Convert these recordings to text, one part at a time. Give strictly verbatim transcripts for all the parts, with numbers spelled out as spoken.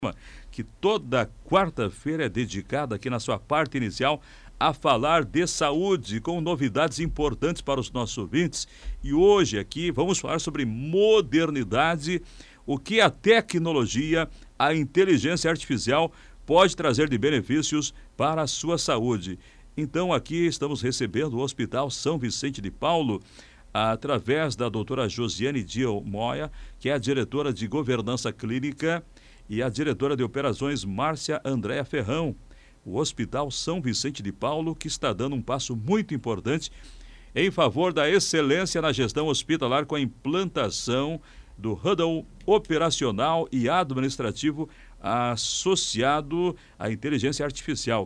que toda quarta-feira é dedicada aqui na sua parte inicial a falar de saúde, com novidades importantes para os nossos ouvintes. E hoje aqui vamos falar sobre modernidade, o que a tecnologia, a inteligência artificial pode trazer de benefícios para a sua saúde. Então aqui estamos recebendo o Hospital São Vicente de Paulo, através da doutora Josiane Diel Moya, que é a diretora de governança clínica, e a diretora de operações Márcia Andréa Ferrão. O Hospital São Vicente de Paulo, que está dando um passo muito importante em favor da excelência na gestão hospitalar, com a implantação do Huddle operacional e administrativo associado à inteligência artificial.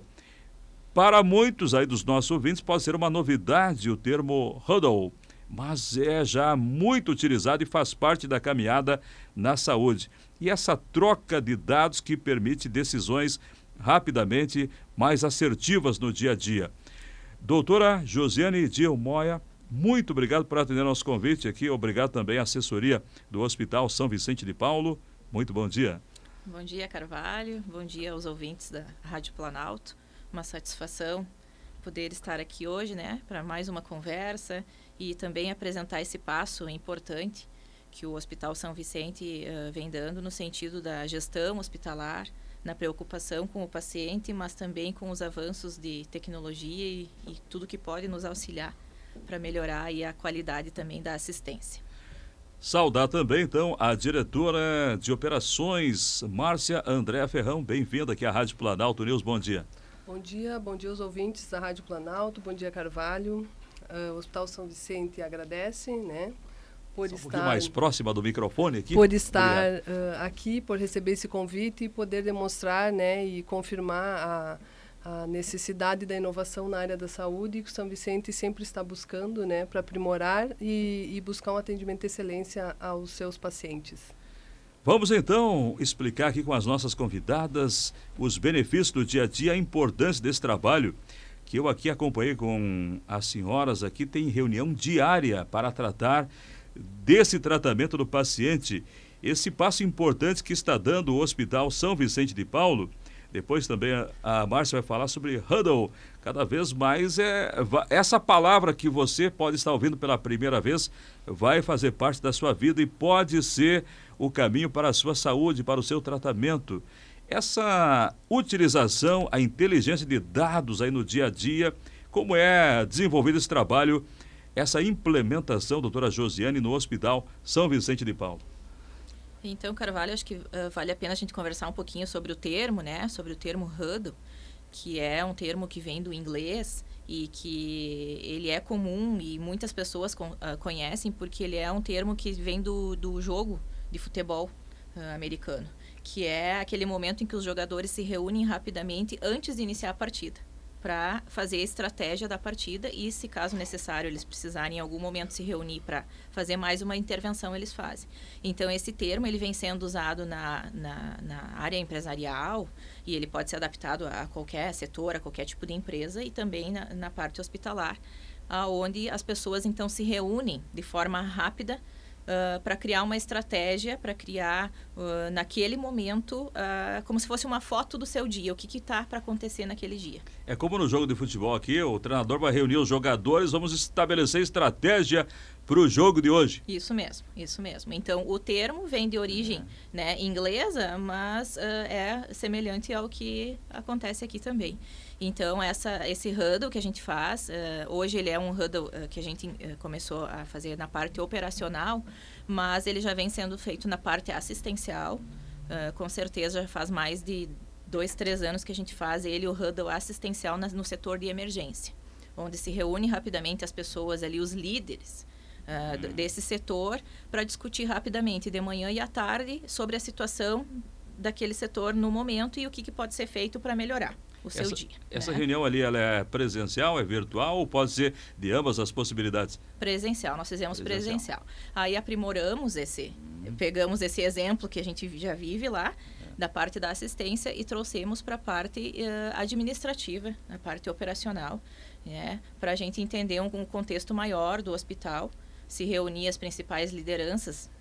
Para muitos aí dos nossos ouvintes pode ser uma novidade o termo Huddle, mas é já muito utilizado e faz parte da caminhada na saúde. E essa troca de dados que permite decisões rapidamente mais assertivas no dia a dia. Doutora Josiane Diel Moya, muito obrigado por atender nosso convite aqui. Obrigado também à assessoria do Hospital São Vicente de Paulo. Muito bom dia. Bom dia, Carvalho. Bom dia aos ouvintes da Rádio Planalto. Uma satisfação poder estar aqui hoje, né, para mais uma conversa e também apresentar esse passo importante que o Hospital São Vicente uh, vem dando no sentido da gestão hospitalar, na preocupação com o paciente, mas também com os avanços de tecnologia e, e tudo que pode nos auxiliar para melhorar aí a qualidade também da assistência. Saudar também, então, a diretora de operações, Márcia Andréa Ferrão. Bem-vinda aqui à Rádio Planalto News. Bom dia. Bom dia, bom dia aos ouvintes da Rádio Planalto. Bom dia, Carvalho. Uh, o Hospital São Vicente agradece, né? Por Só um estar, pouquinho mais próxima do microfone aqui. Por estar uh, aqui, por receber esse convite e poder demonstrar, né, e confirmar a, a necessidade da inovação na área da saúde, que o São Vicente sempre está buscando, né, para aprimorar e, e buscar um atendimento de excelência aos seus pacientes. Vamos então explicar aqui com as nossas convidadas os benefícios do dia a dia, a importância desse trabalho, que eu aqui acompanhei com as senhoras. Aqui tem reunião diária para tratar desse tratamento do paciente, esse passo importante que está dando o Hospital São Vicente de Paulo. Depois também a, a Márcia vai falar sobre Huddle. Cada vez mais é essa palavra que você pode estar ouvindo pela primeira vez vai fazer parte da sua vida e pode ser o caminho para a sua saúde, para o seu tratamento. Essa utilização, a inteligência de dados aí no dia a dia, como é desenvolvido esse trabalho, essa implementação, doutora Josiane, no Hospital São Vicente de Paulo? Então, Carvalho, acho que uh, vale a pena a gente conversar um pouquinho sobre o termo, né? Sobre o termo Huddle, que é um termo que vem do inglês e que ele é comum e muitas pessoas con- uh, conhecem porque ele é um termo que vem do, do jogo de futebol uh, americano, que é aquele momento em que os jogadores se reúnem rapidamente antes de iniciar a partida, para fazer a estratégia da partida e, se caso necessário, eles precisarem em algum momento se reunir para fazer mais uma intervenção, eles fazem. Então, esse termo ele vem sendo usado na, na, na área empresarial e ele pode ser adaptado a qualquer setor, a qualquer tipo de empresa e também na, na parte hospitalar, onde as pessoas, então, se reúnem de forma rápida Uh, para criar uma estratégia, para criar uh, naquele momento, uh, como se fosse uma foto do seu dia, o que está para acontecer naquele dia. É como no jogo de futebol aqui, o treinador vai reunir os jogadores, vamos estabelecer estratégia para o jogo de hoje. Isso mesmo, isso mesmo. Então, o termo vem de origem é. né, inglesa, mas uh, é semelhante ao que acontece aqui também. Então, essa, esse Huddle que a gente faz, uh, hoje ele é um Huddle uh, que a gente uh, começou a fazer na parte operacional, mas ele já vem sendo feito na parte assistencial. Uh, com certeza já faz mais de dois, três anos que a gente faz ele, o Huddle assistencial na, no setor de emergência, onde se reúne rapidamente as pessoas ali, os líderes uh, hum. desse setor, para discutir rapidamente de manhã e à tarde sobre a situação daquele setor no momento e o que, que pode ser feito para melhorar o seu essa, dia. Essa né? reunião ali, ela é presencial, é virtual ou pode ser de ambas as possibilidades? Presencial, nós fizemos presencial. presencial. Aí aprimoramos esse, hum. pegamos esse exemplo que a gente já vive lá, é. da parte da assistência e trouxemos para a parte uh, administrativa, a parte operacional, né? Para a gente entender um, um contexto maior do hospital, se reunir as principais lideranças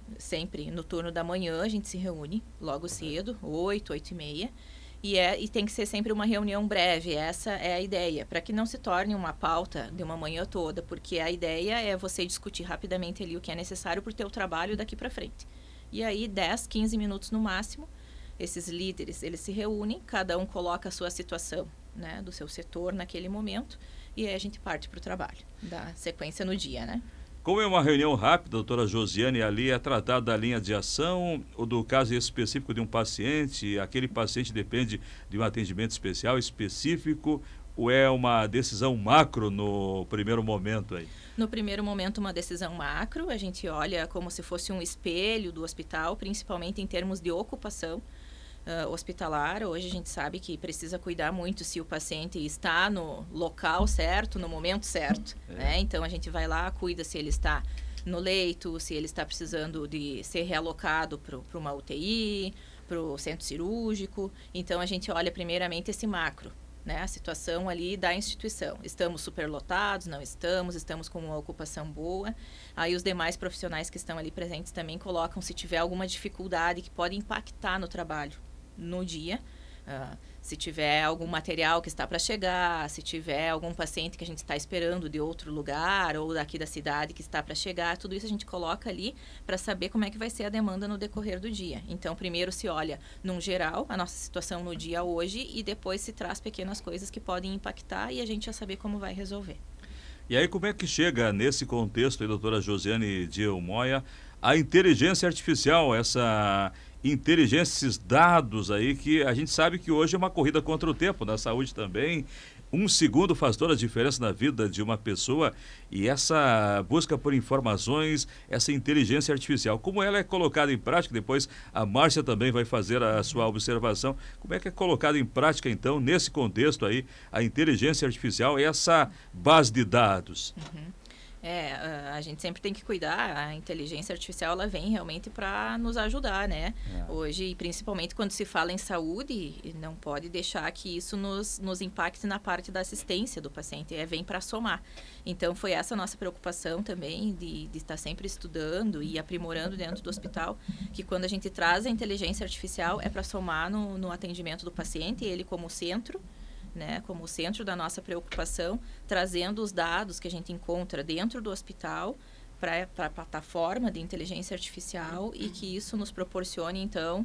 sempre no turno da manhã, a gente se reúne logo cedo, oito, oito e meia. E, é, e tem que ser sempre uma reunião breve, essa é a ideia, para que não se torne uma pauta de uma manhã toda, porque a ideia é você discutir rapidamente ali o que é necessário para o teu trabalho daqui para frente. E aí, dez, quinze minutos no máximo, esses líderes, eles se reúnem, cada um coloca a sua situação, né, do seu setor naquele momento, e aí a gente parte para o trabalho, dá sequência no dia, né? Como é uma reunião rápida, doutora Josiane, ali é tratado da linha de ação ou do caso específico de um paciente, aquele paciente depende de um atendimento especial, específico, ou é uma decisão macro no primeiro momento aí? No primeiro momento, uma decisão macro, a gente olha como se fosse um espelho do hospital, principalmente em termos de ocupação uh, hospitalar. Hoje a gente sabe que precisa cuidar muito se o paciente está no local certo, no momento certo. É. Né? Então, a gente vai lá, cuida se ele está no leito, se ele está precisando de ser realocado para uma U T I, para o centro cirúrgico. Então, a gente olha primeiramente esse macro. Né, a situação ali da instituição. Estamos superlotados, não estamos, estamos com uma ocupação boa. Aí os demais profissionais que estão ali presentes também colocam se tiver alguma dificuldade que pode impactar no trabalho no dia. Uh, se tiver algum material que está para chegar, se tiver algum paciente que a gente está esperando de outro lugar ou daqui da cidade que está para chegar, tudo isso a gente coloca ali para saber como é que vai ser a demanda no decorrer do dia. Então, primeiro se olha, num geral, a nossa situação no dia hoje e depois se traz pequenas coisas que podem impactar e a gente já saber como vai resolver. E aí, como é que chega nesse contexto, aí, doutora Josiane Djelmoia, a inteligência artificial, essa inteligência, esses dados aí que a gente sabe que hoje é uma corrida contra o tempo, na saúde também. Um segundo faz toda a diferença na vida de uma pessoa e essa busca por informações, essa inteligência artificial, como ela é colocada em prática, depois a Márcia também vai fazer a sua observação, como é que é colocada em prática então, nesse contexto aí, a inteligência artificial e essa base de dados? Uhum. É, a gente sempre tem que cuidar, a inteligência artificial ela vem realmente para nos ajudar, né? É. Hoje, principalmente quando se fala em saúde, não pode deixar que isso nos, nos impacte na parte da assistência do paciente, é, vem para somar. Então, foi essa a nossa preocupação também, de, de estar sempre estudando e aprimorando dentro do hospital, que quando a gente traz a inteligência artificial é para somar no, no atendimento do paciente, ele como centro, né, como centro da nossa preocupação, trazendo os dados que a gente encontra dentro do hospital para a plataforma de inteligência artificial e que isso nos proporcione, então,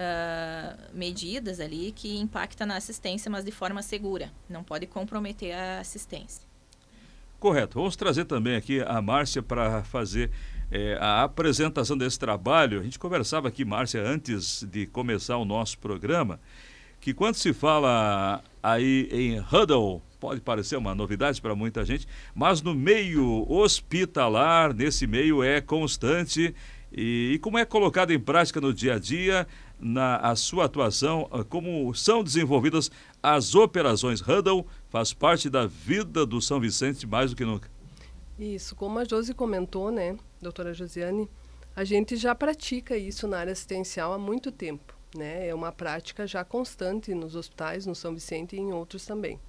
uh, medidas ali que impactam na assistência, mas de forma segura. Não pode comprometer a assistência. Correto. Vamos trazer também aqui a Márcia para fazer é, a apresentação desse trabalho. A gente conversava aqui, Márcia, antes de começar o nosso programa, que quando se fala aí em huddle, pode parecer uma novidade para muita gente, mas no meio hospitalar, nesse meio é constante e, e como é colocado em prática no dia a dia, na a sua atuação, como são desenvolvidas as operações huddle, faz parte da vida do São Vicente mais do que nunca. Isso, como a Josi comentou, né, doutora Josiane, a gente já pratica isso na área assistencial há muito tempo. Né? É uma prática já constante nos hospitais, no São Vicente e em outros também.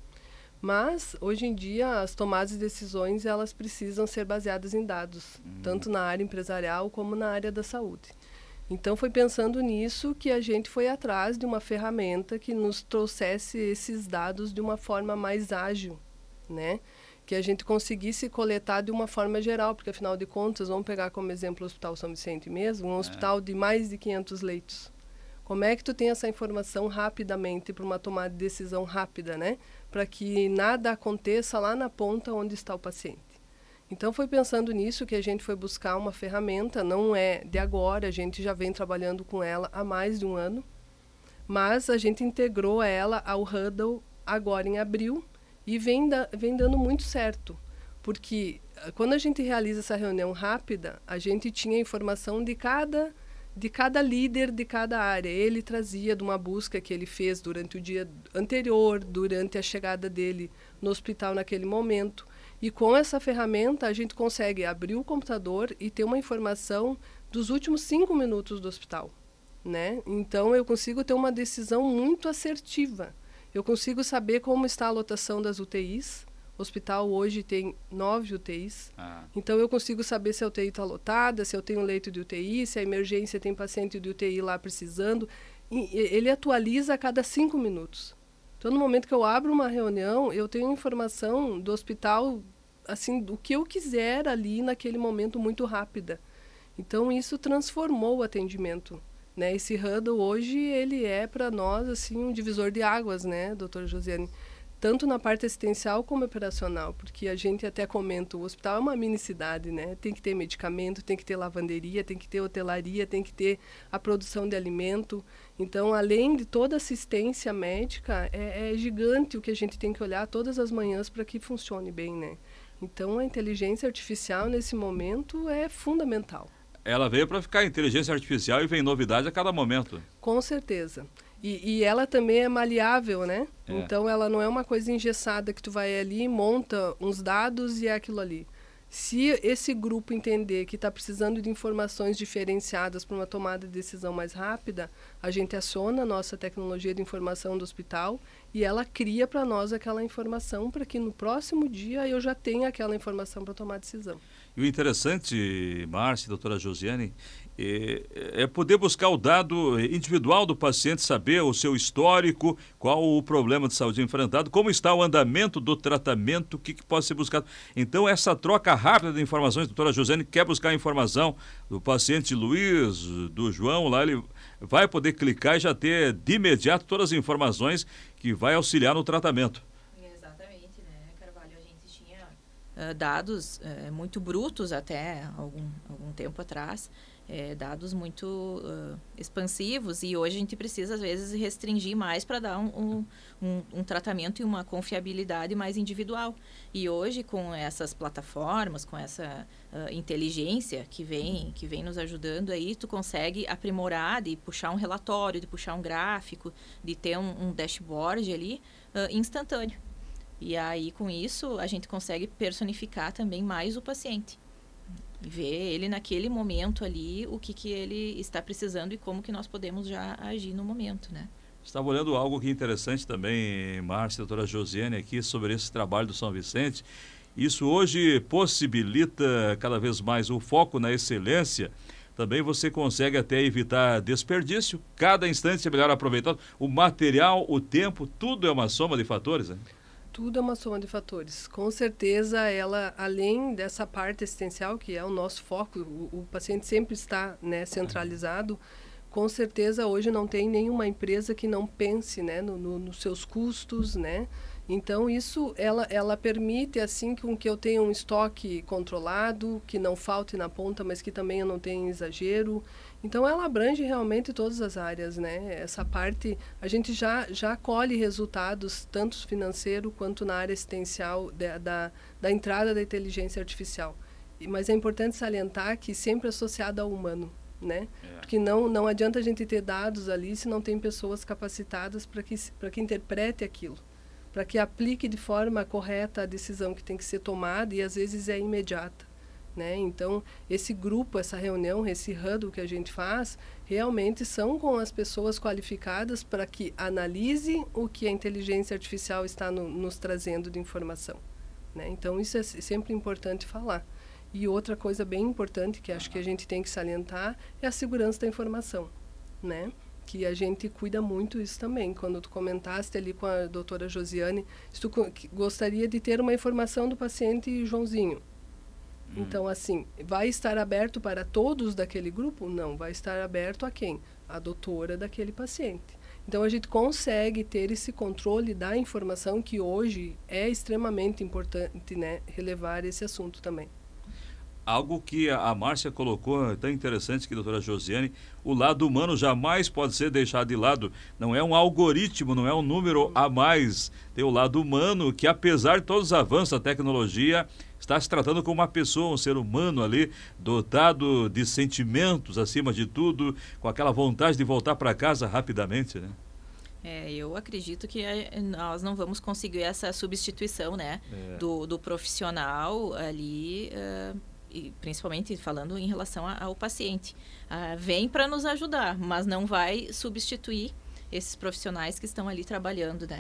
Mas, hoje em dia, as tomadas de decisões elas precisam ser baseadas em dados, uhum. tanto na área empresarial como na área da saúde. Então, foi pensando nisso que a gente foi atrás de uma ferramenta que nos trouxesse esses dados de uma forma mais ágil, né? Que a gente conseguisse coletar de uma forma geral, porque, afinal de contas, vamos pegar como exemplo o Hospital São Vicente mesmo, um é. hospital de mais de quinhentos leitos. Como é que tu tem essa informação rapidamente para uma tomada de decisão rápida, né? Para que nada aconteça lá na ponta onde está o paciente. Então, foi pensando nisso que a gente foi buscar uma ferramenta, não é de agora, a gente já vem trabalhando com ela há mais de um ano, mas a gente integrou ela ao Huddle agora em abril e vem, da, vem dando muito certo, porque quando a gente realiza essa reunião rápida, a gente tinha informação de cada... de cada líder de cada área. Ele trazia de uma busca que ele fez durante o dia anterior, durante a chegada dele no hospital naquele momento. E com essa ferramenta a gente consegue abrir o computador e ter uma informação dos últimos cinco minutos do hospital, né? Então eu consigo ter uma decisão muito assertiva. Eu consigo saber como está a lotação das U T Is, O hospital hoje tem nove U T Is, ah. então eu consigo saber se a U T I está lotada, se eu tenho leito de U T I, se a emergência tem paciente de U T I lá precisando. E ele atualiza a cada cinco minutos. Então, no momento que eu abro uma reunião, eu tenho informação do hospital, assim, do que eu quiser ali naquele momento, muito rápida. Então, isso transformou o atendimento, né? Esse huddle hoje, ele é para nós, assim, um divisor de águas, né, doutora Josiane? Tanto na parte assistencial como operacional, porque a gente até comenta, o hospital é uma mini cidade, né? Tem que ter medicamento, tem que ter lavanderia, tem que ter hotelaria, tem que ter a produção de alimento. Então, além de toda assistência médica, é, é gigante o que a gente tem que olhar todas as manhãs para que funcione bem, né? Então, a inteligência artificial, nesse momento, é fundamental. Ela veio para ficar, inteligência artificial, e vem novidade a cada momento. Com certeza. E, e ela também é maleável, né? É. Então, ela não é uma coisa engessada que tu vai ali, monta uns dados e é aquilo ali. Se esse grupo entender que está precisando de informações diferenciadas para uma tomada de decisão mais rápida, a gente aciona a nossa tecnologia de informação do hospital e ela cria para nós aquela informação para que no próximo dia eu já tenha aquela informação para tomar decisão. E o interessante, Márcia, doutora Josiane, é, é poder buscar o dado individual do paciente, saber o seu histórico, qual o problema de saúde enfrentado, como está o andamento do tratamento, o que, que pode ser buscado. Então, essa troca rápida de informações, doutora Josiane quer buscar a informação do paciente Luiz, do João, lá ele vai poder clicar e já ter de imediato todas as informações que vai auxiliar no tratamento. Exatamente, né, Carvalho? A gente tinha uh, dados uh, muito brutos até algum, algum tempo atrás, É, dados muito uh, expansivos, e hoje a gente precisa, às vezes, restringir mais para dar um, um, um tratamento e uma confiabilidade mais individual. E hoje, com essas plataformas, com essa uh, inteligência que vem, que vem nos ajudando aí, tu consegue aprimorar, de puxar um relatório, de puxar um gráfico, de ter um, um dashboard ali uh, instantâneo. E aí, com isso, a gente consegue personificar também mais o paciente. Ver ele naquele momento ali, o que, que ele está precisando e como que nós podemos já agir no momento, né? Estava olhando algo que interessante também, Márcia, doutora Josiane, aqui sobre esse trabalho do São Vicente. Isso hoje possibilita cada vez mais o foco na excelência. Também você consegue até evitar desperdício. Cada instante é melhor aproveitado. O material, o tempo, tudo é uma soma de fatores, né? Tudo é uma soma de fatores. Com certeza, ela, além dessa parte assistencial, que é o nosso foco, o, o paciente sempre está, né, centralizado, com certeza hoje não tem nenhuma empresa que não pense, né, no, no, nos seus custos, né? Então, isso, ela, ela permite, assim, com que eu tenha um estoque controlado, que não falte na ponta, mas que também eu não tenha exagero. Então, ela abrange realmente todas as áreas, né? Essa parte, a gente já, já colhe resultados, tanto financeiro quanto na área assistencial da, da, da entrada da inteligência artificial. Mas é importante salientar que sempre associada ao humano, né? É. Porque não, não adianta a gente ter dados ali se não tem pessoas capacitadas para que, para que interprete aquilo, para que aplique de forma correta a decisão que tem que ser tomada e às vezes é imediata, né? Então, esse grupo, essa reunião, esse huddle que a gente faz, realmente são com as pessoas qualificadas para que analise o que a inteligência artificial está no, nos trazendo de informação, né? Então, isso é sempre importante falar. E outra coisa bem importante que acho que a gente tem que salientar é a segurança da informação, né? Que a gente cuida muito isso também. Quando tu comentaste ali com a doutora Josiane, se tu gostaria de ter uma informação do paciente Joãozinho. Hum. Então, assim, vai estar aberto para todos daquele grupo? Não, vai estar aberto a quem? A doutora daquele paciente. Então, a gente consegue ter esse controle da informação, que hoje é extremamente importante, né, relevar esse assunto também. Algo que a Márcia colocou, tão interessante, que a doutora Josiane, o lado humano jamais pode ser deixado de lado. Não é um algoritmo, não é um número a mais. Tem o lado humano que, apesar de todos os avanços da tecnologia, está se tratando como uma pessoa, um ser humano ali, dotado de sentimentos acima de tudo, com aquela vontade de voltar para casa rapidamente, né? É, eu acredito que nós não vamos conseguir essa substituição, né, é. do, do profissional ali... Uh... e principalmente falando em relação a, ao paciente, ah, vem para nos ajudar, mas não vai substituir esses profissionais que estão ali trabalhando, né?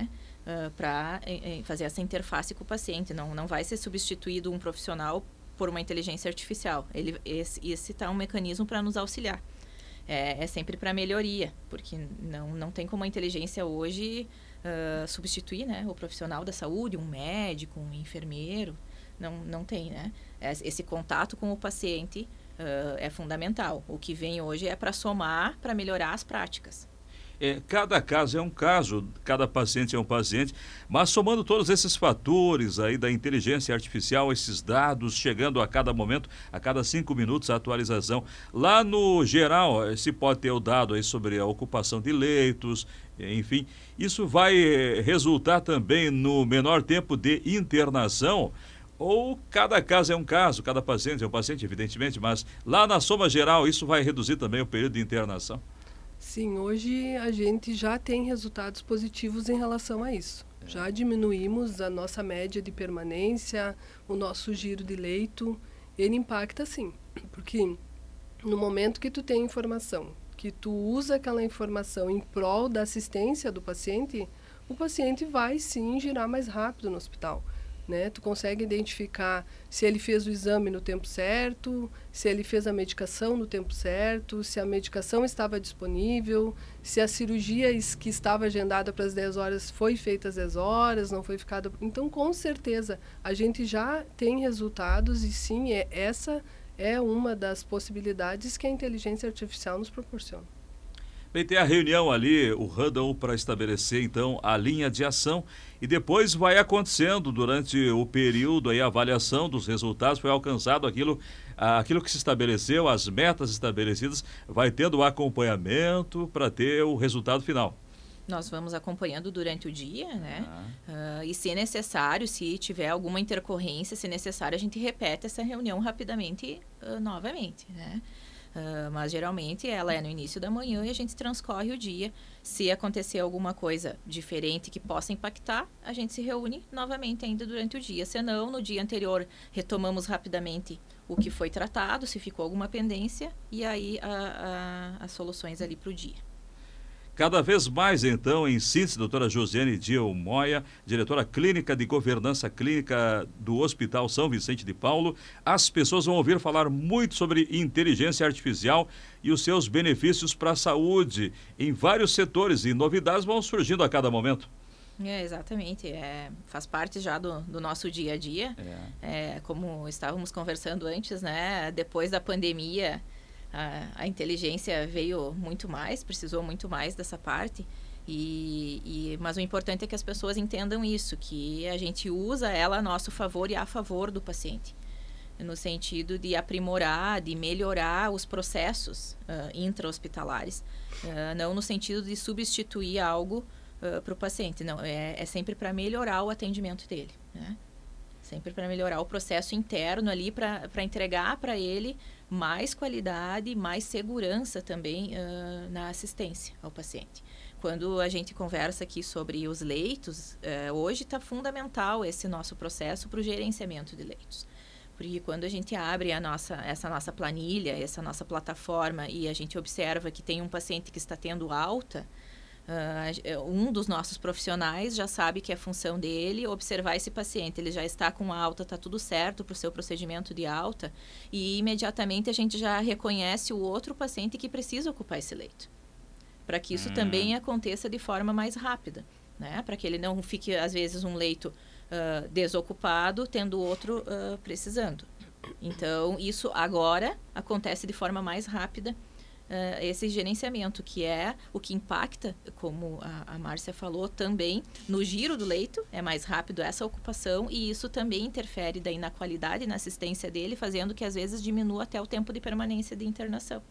uh, para fazer essa interface com o paciente. Não, não vai ser substituído um profissional por uma inteligência artificial. Ele, esse esse tá um mecanismo para nos auxiliar. É, é sempre para melhoria, porque não, não tem como a inteligência hoje uh, substituir, né, o profissional da saúde, um médico, um enfermeiro. Não, não tem, né? Esse contato com o paciente uh, é fundamental. O que vem hoje é para somar, para melhorar as práticas. É, cada caso é um caso, cada paciente é um paciente, mas somando todos esses fatores aí da inteligência artificial, esses dados chegando a cada momento, a cada cinco minutos a atualização, lá no geral se pode ter o dado aí sobre a ocupação de leitos, enfim, isso vai resultar também no menor tempo de internação, ou cada caso é um caso, cada paciente é um paciente, evidentemente, mas lá na soma geral isso vai reduzir também o período de internação? Sim, hoje a gente já tem resultados positivos em relação a isso. É. Já diminuímos a nossa média de permanência, o nosso giro de leito. Ele impacta sim, porque no momento que tu tem informação, que tu usa aquela informação em prol da assistência do paciente, o paciente vai sim girar mais rápido no hospital. Né? Tu consegue identificar se ele fez o exame no tempo certo, se ele fez a medicação no tempo certo, se a medicação estava disponível, se a cirurgia que estava agendada para as dez horas foi feita às dez horas, não foi ficada... Então, com certeza, a gente já tem resultados e sim, é, essa é uma das possibilidades que a inteligência artificial nos proporciona. Bem, tem a reunião ali, o Huddle, para estabelecer, então, a linha de ação e depois vai acontecendo durante o período aí, a avaliação dos resultados, foi alcançado aquilo, aquilo que se estabeleceu, as metas estabelecidas, vai tendo o acompanhamento para ter o resultado final. Nós vamos acompanhando durante o dia, né? Ah. Uh, e se necessário, se tiver alguma intercorrência, se necessário, a gente repete essa reunião rapidamente uh, novamente, né? Uh, mas geralmente ela é no início da manhã e a gente transcorre o dia. Se acontecer alguma coisa diferente que possa impactar, a gente se reúne novamente ainda durante o dia. Se não, no dia anterior retomamos rapidamente o que foi tratado, se ficou alguma pendência, e aí a, a, as soluções ali para o dia. Cada vez mais, então, em síntese, doutora Josiane Diel Moya, diretora clínica de governança clínica do Hospital São Vicente de Paulo, as pessoas vão ouvir falar muito sobre inteligência artificial e os seus benefícios para a saúde em vários setores, e novidades vão surgindo a cada momento. É, exatamente, é, faz parte já do, do nosso dia a dia, é. É, como estávamos conversando antes, né, depois da pandemia, A, a inteligência veio muito mais, precisou muito mais dessa parte, e, e, mas o importante é que as pessoas entendam isso, que a gente usa ela a nosso favor e a favor do paciente, no sentido de aprimorar, de melhorar os processos uh, intra-hospitalares, uh, não no sentido de substituir algo uh, para o paciente, não, é, é sempre para melhorar o atendimento dele, né? Sempre para melhorar o processo interno ali, para entregar para ele mais qualidade, mais segurança também uh, na assistência ao paciente. Quando a gente conversa aqui sobre os leitos, uh, hoje está fundamental esse nosso processo para o gerenciamento de leitos. Porque quando a gente abre a nossa, essa nossa planilha, essa nossa plataforma, e a gente observa que tem um paciente que está tendo alta, Uh, um dos nossos profissionais já sabe que é função dele observar esse paciente, ele já está com alta, está tudo certo para o seu procedimento de alta, e imediatamente a gente já reconhece o outro paciente que precisa ocupar esse leito, para que isso hum. também aconteça de forma mais rápida, né? Para que ele não fique, às vezes, um leito uh, desocupado, tendo outro uh, precisando. Então, isso agora acontece de forma mais rápida. Uh, esse gerenciamento, que é o que impacta, como a, a Márcia falou, também no giro do leito, é mais rápido essa ocupação, e isso também interfere daí na qualidade e na assistência dele, fazendo que às vezes diminua até o tempo de permanência de internação.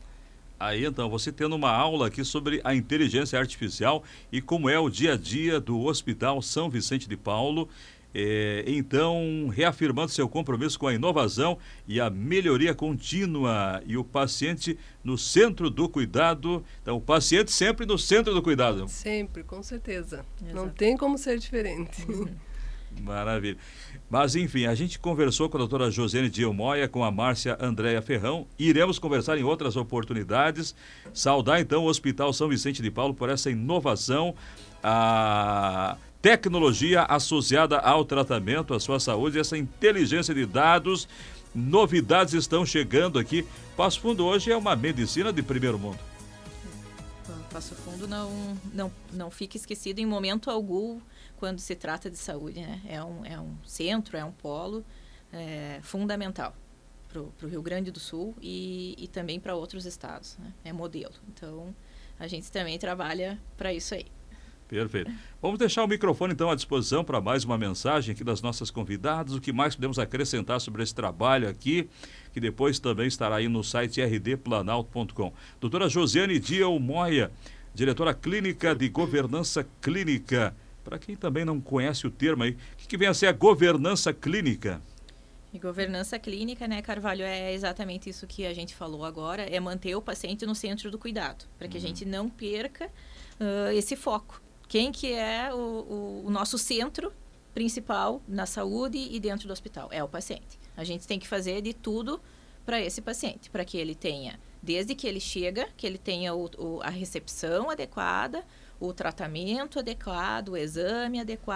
Aí então, você tendo uma aula aqui sobre a inteligência artificial e como é o dia a dia do Hospital São Vicente de Paulo. É, então, reafirmando seu compromisso com a inovação e a melhoria contínua, e o paciente no centro do cuidado. Então, o paciente sempre no centro do cuidado. Sempre, com certeza. Exato. Não tem como ser diferente. Uhum. Maravilha. Mas, enfim, a gente conversou com a doutora Josiane Diel Moya, com a Márcia Andréia Ferrão, e iremos conversar em outras oportunidades. Saudar, então, o Hospital São Vicente de Paulo por essa inovação, a tecnologia associada ao tratamento, à sua saúde, essa inteligência de dados. Novidades estão chegando aqui. Passo Fundo hoje é uma medicina de primeiro mundo. Passo Fundo não, não, não fica esquecido em momento algum quando se trata de saúde, né? É um, é um centro, é um polo é, fundamental para o Rio Grande do Sul e, e também para outros estados, né? É modelo. Então, a gente também trabalha para isso aí. Perfeito. Vamos deixar o microfone, então, à disposição para mais uma mensagem aqui das nossas convidadas. O que mais podemos acrescentar sobre esse trabalho aqui, que depois também estará aí no site r d planalto ponto com. Doutora Josiane Diel Moya, diretora clínica de governança clínica. Para quem também não conhece o termo aí, o que, que vem a ser a governança clínica? E governança clínica, né, Carvalho, é exatamente isso que a gente falou agora, é manter o paciente no centro do cuidado, para que uhum. a gente não perca uh, esse foco. Quem que é o, o, o nosso centro principal na saúde e dentro do hospital? É o paciente. A gente tem que fazer de tudo para esse paciente, para que ele tenha, desde que ele chega, que ele tenha o, o, a recepção adequada, o tratamento adequado, o exame adequado,